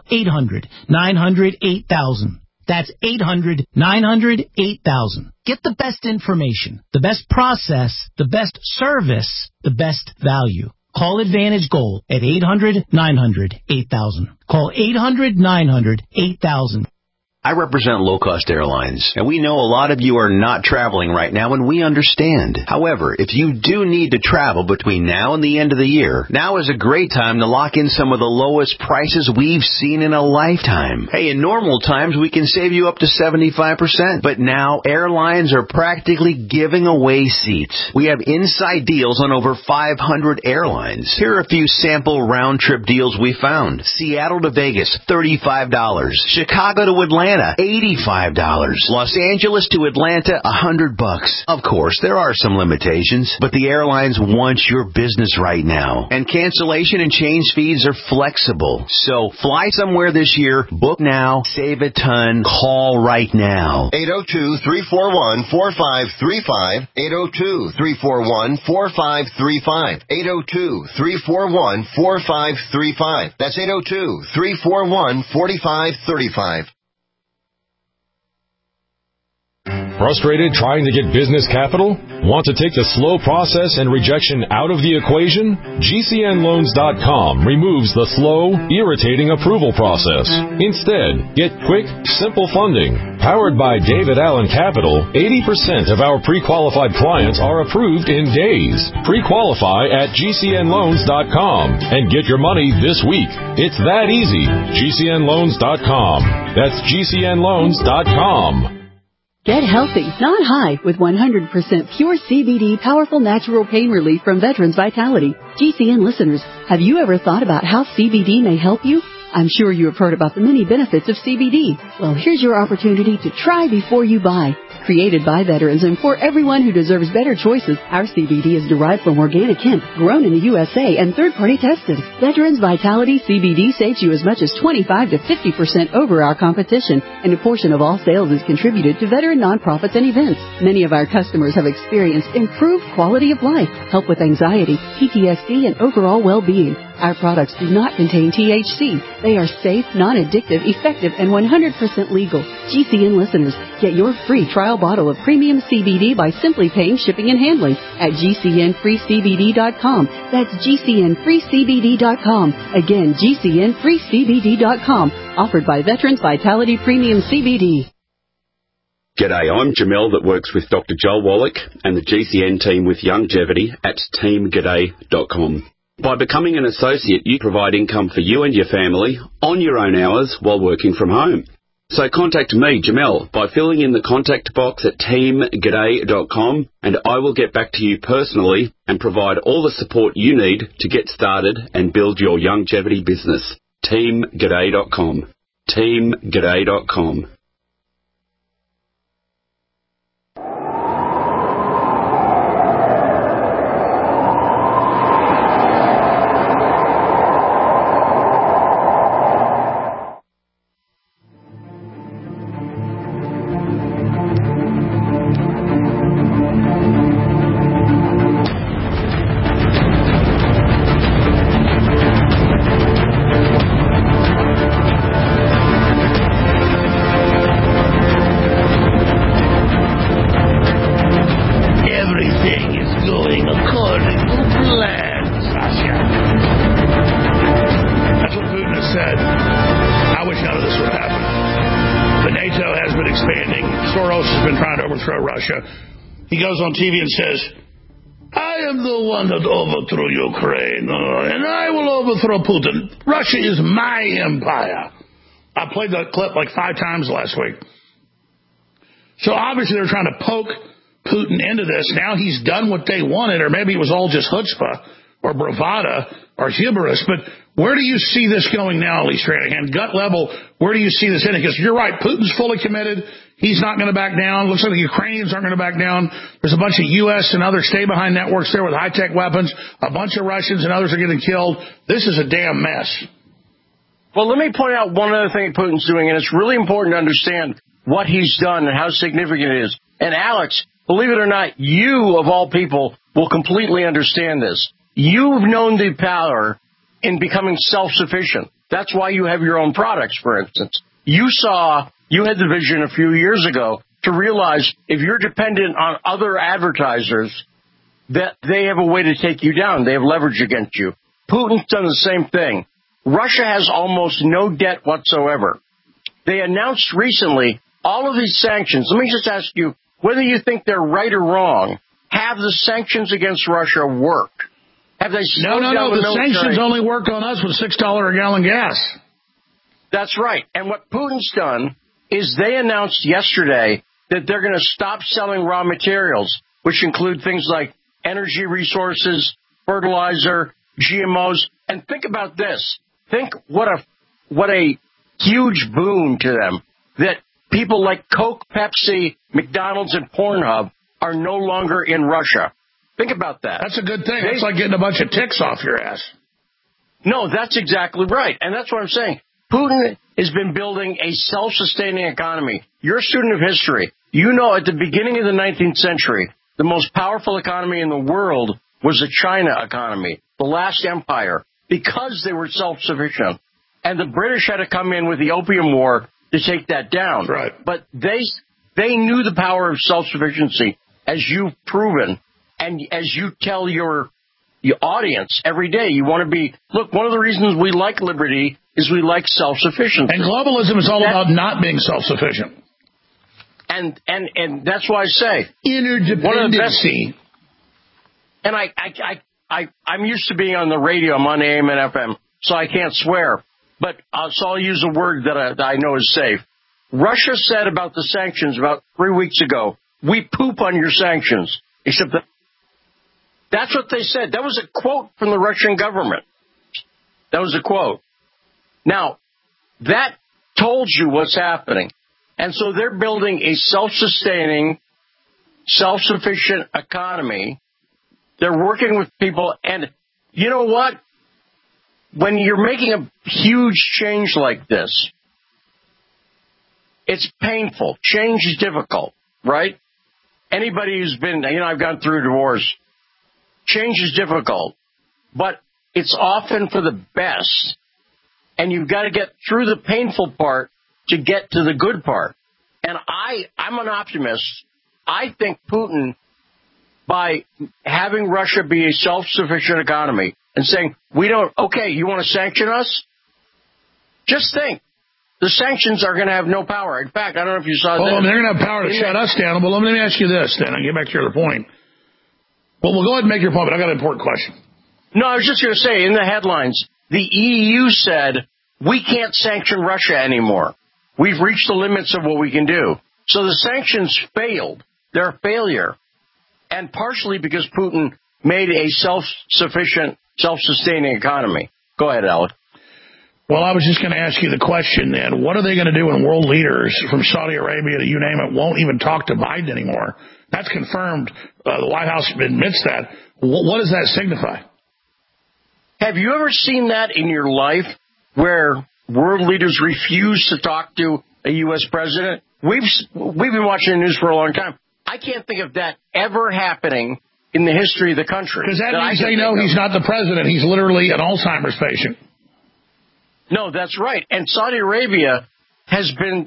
800-900-8000. That's 800-900-8000. Get the best information, the best process, the best service, the best value. Call Advantage Gold at 800-900-8000. Call 800-900-8000. I represent low-cost airlines, and we know a lot of you are not traveling right now, and we understand. However, if you do need to travel between now and the end of the year, now is a great time to lock in some of the lowest prices we've seen in a lifetime. Hey, in normal times, we can save you up to 75%, but now airlines are practically giving away seats. We have inside deals on over 500 airlines. Here are a few sample round-trip deals we found. Seattle to Vegas, $35. Chicago to Atlanta, $85. Los Angeles to Atlanta, $100. Of course, there are some limitations, but the airlines want your business right now. And cancellation and change fees are flexible. So fly somewhere this year, book now, save a ton, call right now. 802-341-4535. 802-341-4535. 802-341-4535. That's 802-341-4535. Frustrated trying to get business capital? Want to take the slow process and rejection out of the equation? GCNloans.com removes the slow, irritating approval process. Instead, get quick, simple funding. Powered by David Allen Capital, 80% of our pre-qualified clients are approved in days. Pre-qualify at GCNloans.com and get your money this week. It's that easy. GCNloans.com. That's GCNloans.com. Get healthy, not high, with 100% pure CBD powerful natural pain relief from Veterans Vitality. GCN listeners, have you ever thought about how CBD may help you? I'm sure you have heard about the many benefits of CBD. Well, here's your opportunity to try before you buy. Created by veterans and for everyone who deserves better choices, our CBD is derived from organic hemp, grown in the USA, and third-party tested. Veterans Vitality CBD saves you as much as 25 to 50% over our competition, and a portion of all sales is contributed to veteran nonprofits and events. Many of our customers have experienced improved quality of life, help with anxiety, PTSD, and overall well-being. Our products do not contain THC. They are safe, non-addictive, effective, and 100% legal. GCN listeners, get your free trial bottle of premium CBD by simply paying shipping and handling at GCNFreeCBD.com. That's GCNFreeCBD.com. Again, GCNFreeCBD.com. Offered by Veterans Vitality Premium CBD. G'day, I'm Jamel that works with Dr. Joel Wallach and the GCN team with Longevity at teamg'day.com. By becoming an associate, you provide income for you and your family on your own hours while working from home. So contact me, Jamel, by filling in the contact box at teamg'day.com, and I will get back to you personally and provide all the support you need to get started and build your longevity business. teamg'day.com. teamg'day.com. He goes on TV and says, I am the one that overthrew Ukraine, and I will overthrow Putin. Russia is my empire. I played that clip like 5 times last week. So obviously they're trying to poke Putin into this. Now he's done what they wanted, or maybe it was all just chutzpah or bravada or hubris. But where do you see this going now, Lee Stranahan? Gut level, where do you see this ending? Because you're right, Putin's fully committed. He's not going to back down. Looks like the Ukrainians aren't going to back down. There's a bunch of U.S. and other stay-behind networks there with high-tech weapons. A bunch of Russians and others are getting killed. This is a damn mess. Well, let me point out one other thing Putin's doing, and it's really important to understand what he's done and how significant it is. And Alex, believe it or not, you, of all people, will completely understand this. You've known the power in becoming self-sufficient. That's why you have your own products, for instance. You had the vision a few years ago to realize if you're dependent on other advertisers, that they have a way to take you down. They have leverage against you. Putin's done the same thing. Russia has almost no debt whatsoever. They announced recently all of these sanctions. Let me just ask you, whether you think they're right or wrong, have the sanctions against Russia worked? Have they slowed down the military? Sanctions only work on us with $6 a gallon gas. That's right. And what Putin's done is they announced yesterday that they're going to stop selling raw materials, which include things like energy resources, fertilizer, GMOs. And think about this. Think what a huge boon to them that people like Coke, Pepsi, McDonald's, and Pornhub are no longer in Russia. Think about that. That's a good thing. It's like getting a bunch of ticks off your ass. No, that's exactly right. And that's what I'm saying. Putin has been building a self-sustaining economy. You're a student of history. You know at the beginning of the 19th century, the most powerful economy in the world was the China economy, the last empire, because they were self-sufficient. And the British had to come in with the Opium War to take that down. Right. But they knew the power of self-sufficiency, as you've proven, and as you tell your audience every day. You want to be, look, one of the reasons we like liberty is we like self-sufficiency. And globalism is all about not being self-sufficient. And that's why I say interdependency. And I'm used to being on the radio. I'm on AM and FM, so I can't swear. But so I'll use a word that I know is safe. Russia said about the sanctions about 3 weeks ago, we poop on your sanctions. Except that's what they said. That was a quote from the Russian government. That was a quote. Now, that told you what's happening. And so they're building a self-sustaining, self-sufficient economy. They're working with people. And you know what? When you're making a huge change like this, it's painful. Change is difficult, right? Anybody who's been, I've gone through a divorce. Change is difficult, but it's often for the best. And you've got to get through the painful part to get to the good part. And I'm an optimist. I think Putin, by having Russia be a self-sufficient economy and saying, you want to sanction us? Just think. The sanctions are going to have no power. In fact, I don't know if you saw that. Well, they're going to have power to shut us down. Well, let me ask you this, then. I'll get back to your other point. Well, we'll go ahead and make your point, but I got an important question. No, I was just going to say, in the headlines, the EU said, we can't sanction Russia anymore. We've reached the limits of what we can do. So the sanctions failed. They're a failure. And partially because Putin made a self-sufficient, self-sustaining economy. Go ahead, Alec. Well, I was just going to ask you the question then. What are they going to do when world leaders from Saudi Arabia to you name it won't even talk to Biden anymore? That's confirmed. The White House admits that. What does that signify? Have you ever seen that in your life where world leaders refuse to talk to a U.S. president? We've been watching the news for a long time. I can't think of that ever happening in the history of the country. Because that means they know he's not the president. He's literally an Alzheimer's patient. No, that's right. And Saudi Arabia has been,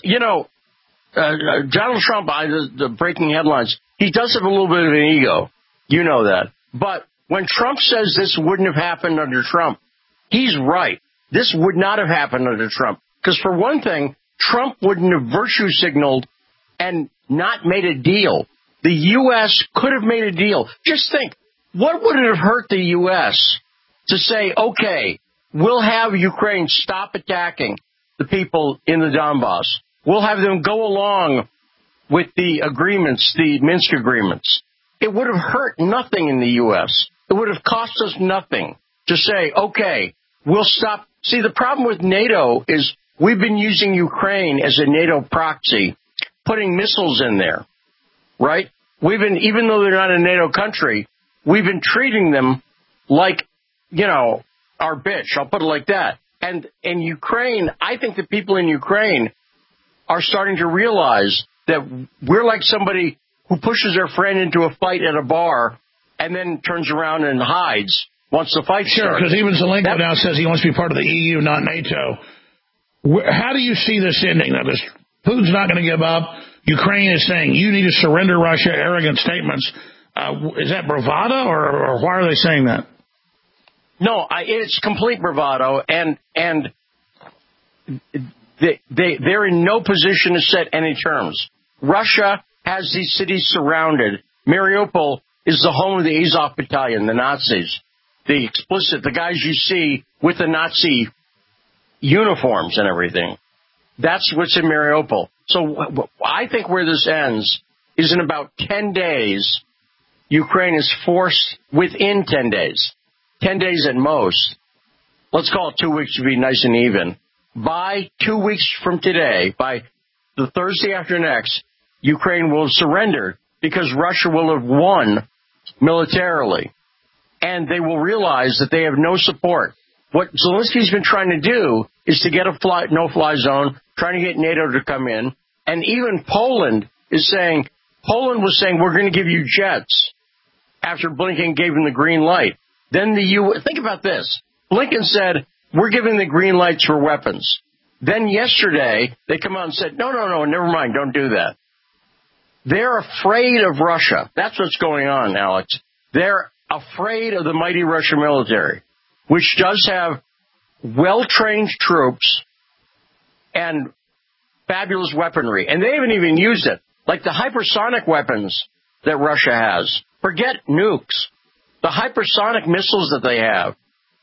Donald Trump, the breaking headlines, he does have a little bit of an ego. You know that. But when Trump says this wouldn't have happened under Trump, he's right. This would not have happened under Trump. Because for one thing, Trump wouldn't have virtue signaled and not made a deal. The U.S. could have made a deal. Just think, what would it have hurt the U.S. to say, okay, we'll have Ukraine stop attacking the people in the Donbass. We'll have them go along with the agreements, the Minsk agreements. It would have hurt nothing in the U.S. It would have cost us nothing to say, okay, we'll stop. See, the problem with NATO is we've been using Ukraine as a NATO proxy, putting missiles in there, right? Even though they're not a NATO country, we've been treating them like, our bitch. I'll put it like that. And in Ukraine, I think the people in Ukraine are starting to realize that we're like somebody who pushes their friend into a fight at a bar and then turns around and hides once the fight starts. Sure, because even Zelensky now says he wants to be part of the EU, not NATO. How do you see this ending? Now, Putin's not going to give up. Ukraine is saying, you need to surrender Russia, arrogant statements. Is that bravado, or why are they saying that? No, it's complete bravado, and They're in no position to set any terms. Russia has these cities surrounded. Mariupol is the home of the Azov Battalion, the Nazis, the guys you see with the Nazi uniforms and everything. That's what's in Mariupol. So I think where this ends is in about 10 days, Ukraine is forced within 10 days, 10 days at most. Let's call it 2 weeks to be nice and even. By 2 weeks from today, by the Thursday after next, Ukraine will surrender because Russia will have won militarily. And they will realize that they have no support. What Zelensky's been trying to do is to get a no-fly zone, trying to get NATO to come in. And even Poland was saying, we're going to give you jets after Blinken gave him the green light. Then think about this. Blinken said, we're giving the green lights for weapons. Then yesterday, they come out and said, no, never mind, don't do that. They're afraid of Russia. That's what's going on, Alex. They're afraid of the mighty Russian military, which does have well-trained troops and fabulous weaponry. And they haven't even used it. Like the hypersonic weapons that Russia has. Forget nukes. The hypersonic missiles that they have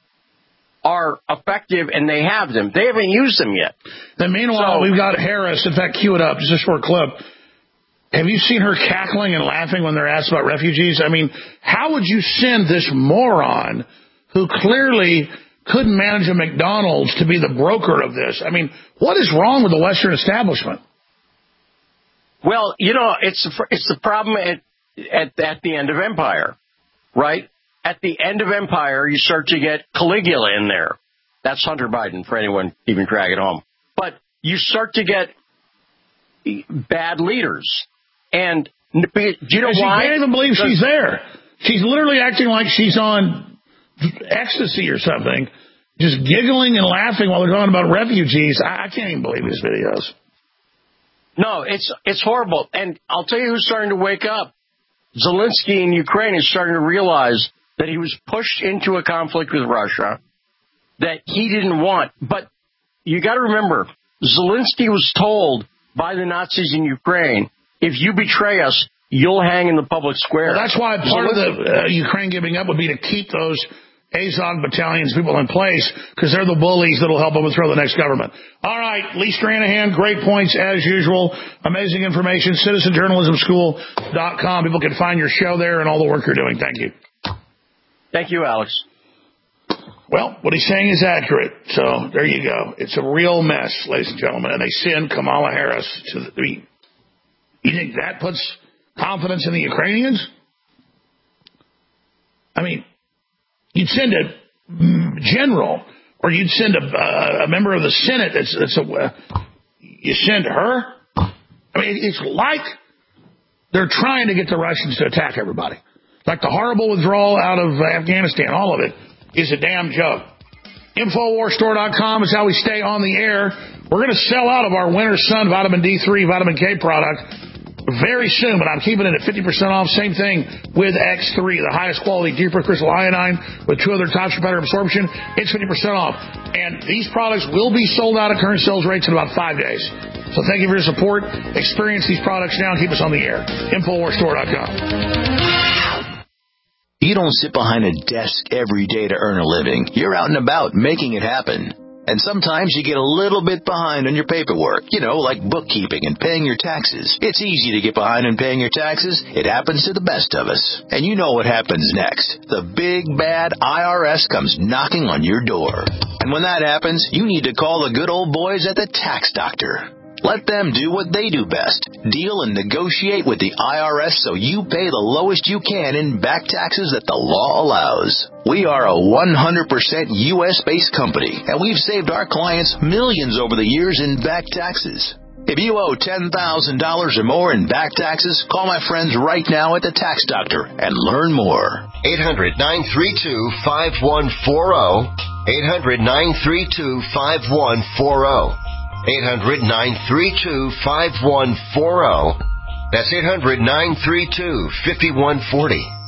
are effective, and they have them. They haven't used them yet. Then meanwhile, we've got Harris. In fact, cue it up. Just a short clip. Have you seen her cackling and laughing when they're asked about refugees? I mean, how would you send this moron who clearly couldn't manage a McDonald's to be the broker of this? I mean, what is wrong with the Western establishment? Well, it's the problem at the end of empire, right? At the end of empire, you start to get Caligula in there. That's Hunter Biden, for anyone keeping track at home. But you start to get bad leaders. And do you know why? She can't even believe she's there. She's literally acting like she's on ecstasy or something, just giggling and laughing while they're talking about refugees. I can't even believe these videos. No, it's horrible. And I'll tell you who's starting to wake up. Zelensky in Ukraine is starting to realize that he was pushed into a conflict with Russia that he didn't want. But you got to remember, Zelensky was told by the Nazis in Ukraine, if you betray us, you'll hang in the public square. Well, that's why part of the Ukraine giving up would be to keep those Azov battalions, people in place, because they're the bullies that will help overthrow the next government. All right, Lee Stranahan, great points as usual. Amazing information. CitizenJournalismSchool.com. People can find your show there and all the work you're doing. Thank you. Thank you, Alex. Well, what he's saying is accurate. So there you go. It's a real mess, ladies and gentlemen. And they send Kamala Harris to the beat. You think that puts confidence in the Ukrainians? I mean, you'd send a general, or you'd send a member of the Senate. You send her? I mean, it's like they're trying to get the Russians to attack everybody. Like the horrible withdrawal out of Afghanistan, all of it is a damn joke. InfoWarsStore.com is how we stay on the air. We're going to sell out of our Winter Sun Vitamin D3, Vitamin K product very soon, but I'm keeping it at 50% off. Same thing with X3, the highest quality, deeper crystal iodine with 2 other types for better absorption. It's 50% off. And these products will be sold out at current sales rates in about 5 days. So thank you for your support. Experience these products now and keep us on the air. InfoWarsStore.com. You don't sit behind a desk every day to earn a living. You're out and about making it happen. And sometimes you get a little bit behind on your paperwork, like bookkeeping and paying your taxes. It's easy to get behind on paying your taxes. It happens to the best of us. And you know what happens next. The big, bad IRS comes knocking on your door. And when that happens, you need to call the good old boys at the Tax Doctor. Let them do what they do best. Deal and negotiate with the IRS so you pay the lowest you can in back taxes that the law allows. We are a 100% U.S.-based company, and we've saved our clients millions over the years in back taxes. If you owe $10,000 or more in back taxes, call my friends right now at the Tax Doctor and learn more. 800-932-5140. 800-932-5140. 800-932-5140. That's 800-932-5140.